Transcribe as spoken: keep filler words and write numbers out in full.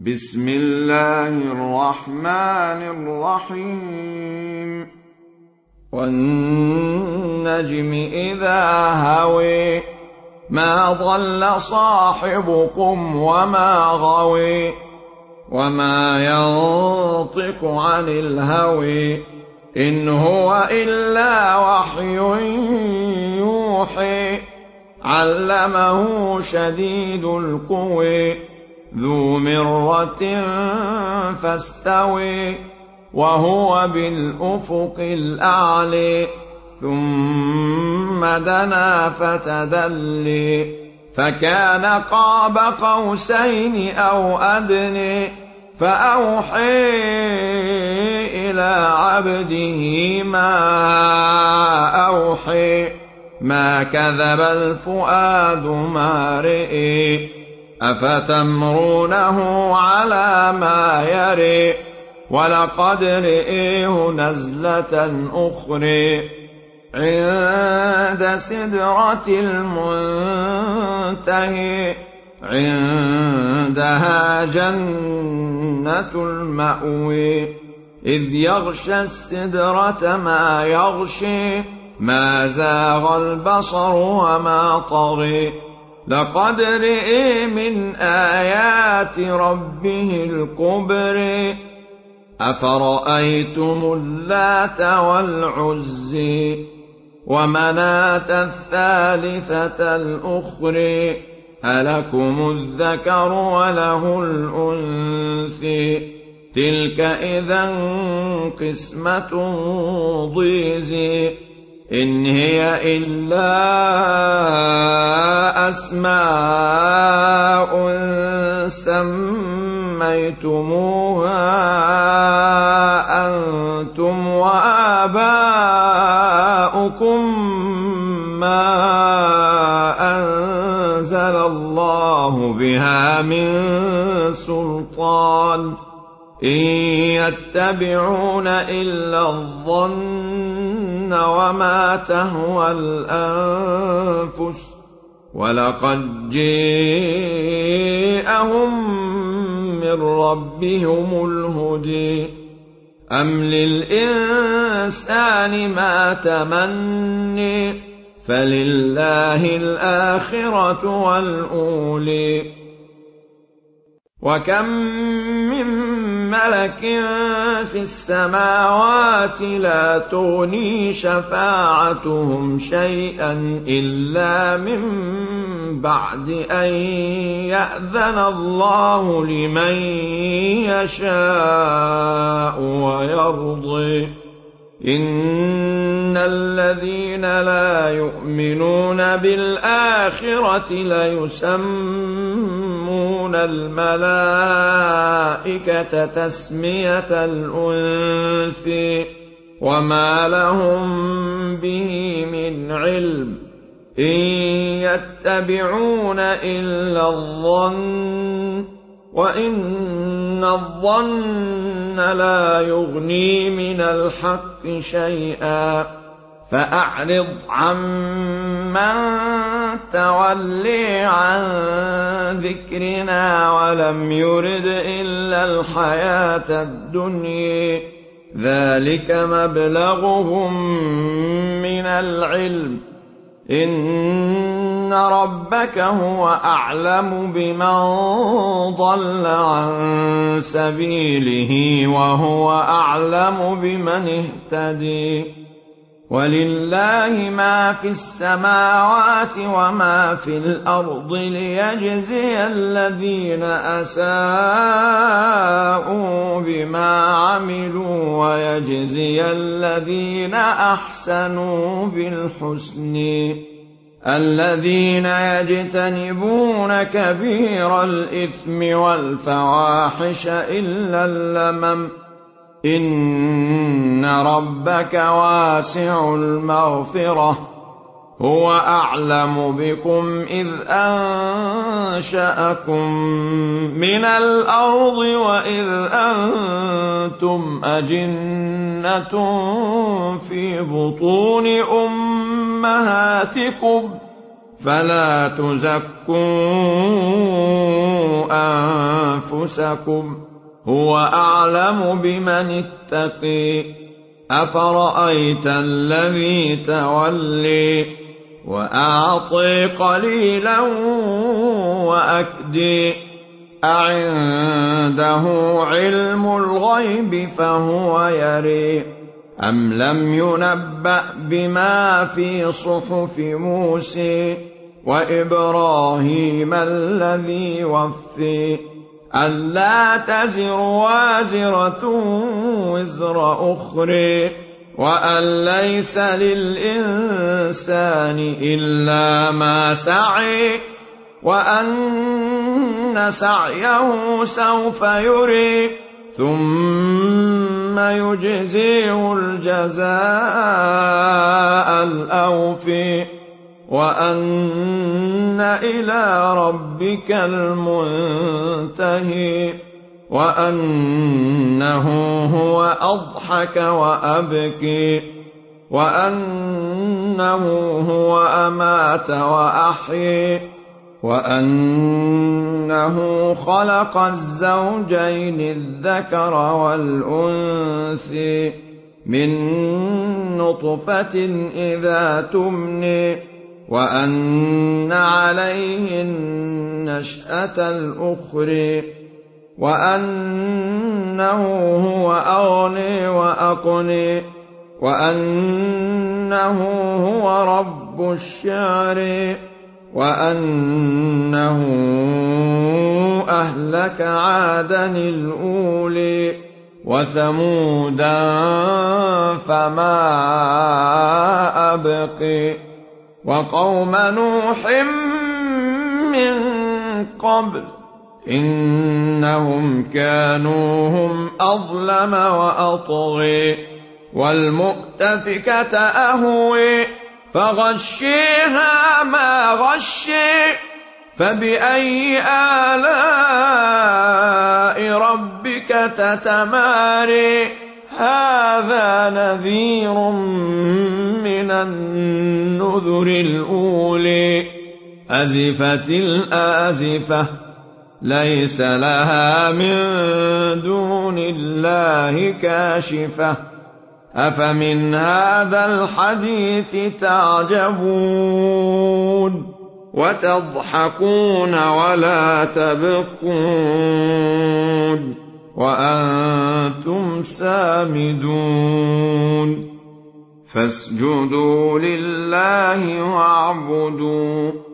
بسم الله الرحمن الرحيم والنجم إذا هوي ما ضل صاحبكم وما غوي وما ينطق عن الهوي إن هو إلا وحي يوحي علمه شديد القوى ذو مرة فاستوي وهو بالأفق الأعلى ثم دنا فتدلي فكان قاب قوسين أو أدنى فأوحي إلى عبده ما أوحي ما كذب الفؤاد ما رئي أفتمرونه على ما يري ولقد رئيه نزلة أخرى عند سدرة المنتهى عندها جنة المأوى إذ يغشى السدرة ما يغشي ما زاغ البصر وما طغى لقد رئي من آيات ربه الكبرى أفرأيتم اللات والعزى ومناة الثالثة الأخرى ألكم الذكر وله الأنثى تلك إذا قسمة ضيزى إن هي إلا أسماء سميتموها أنتم وآباؤكم ما أنزل الله بها من سلطان إن يتبعون إلا الظن وما تهوى الأنفس ولقد جاءهم من ربهم الهدى أم للإنسان ما تمني فلله الآخرة والأولى وكم من ملك في السماوات لا تغني شفاعتهم شيئا إلا من بعد أن يأذن الله لمن يشاء ويرضي إن الذين لا يؤمنون بالآخرة ليسمون الملائكة تسمية الأنثى وما لهم به من علم إن يتبعون إلا الظن وإن الظن لا يغني من الحق شيئا فأعرض عمن تولي عن ذكرنا ولم يرد إلا الحياة الدنيا ذلك مبلغهم من العلم إن ربك هو أعلم بمن ضل عن سبيله وهو أعلم بمن اهتدي ولله ما في السماوات وما في الأرض ليجزي الذين أساءوا بما عملوا ويجزي الذين أحسنوا بالحسن الذين يجتنبون كبير الإثم والفواحش إلا اللمم إن ربك واسع المغفرة هو أعلم بكم إذ أنشأكم من الأرض وإذ أنتم أجنة في بطون أمهاتكم فلا تزكوا أنفسكم هو أعلم بمن اتقي أفرأيت الذي تولي وأعطي قليلا وأكدي أعنده علم الغيب فهو يري أم لم ينبأ بما في صحف موسى وإبراهيم الذي وفي ألا تزر وازرة وزر أخرى وأن ليس للإنسان إلا ما سعي وأن سعيه سوف يري ثم يجزيه الجزاء الأوفي وأن إلى ربك المنتهي وأنه هو أضحك وأبكي وأنه هو أمات وأحيي وأنه خلق الزوجين الذكر والأنثى من نطفة إذا تمني وأن عليه النشأة الأخرى وأنه هو أغني وأقني وأنه هو رب الشعر وأنه أهلك عادا الأولي وثمودا فما أبقي وقوم نوح من قبل إنهم كانوا هم أظلم وأطغي والمؤتفكة أهوي فغشيها ما غشي فبأي آلاء ربك تتماري هذا نذير من النذر الأولي أزفت الآزفة ليس لها من دون الله كاشفة أفمن هذا الحديث تعجبون وتضحكون ولا تبكون وأنتم سامدون فاسجدوا لله واعبدوا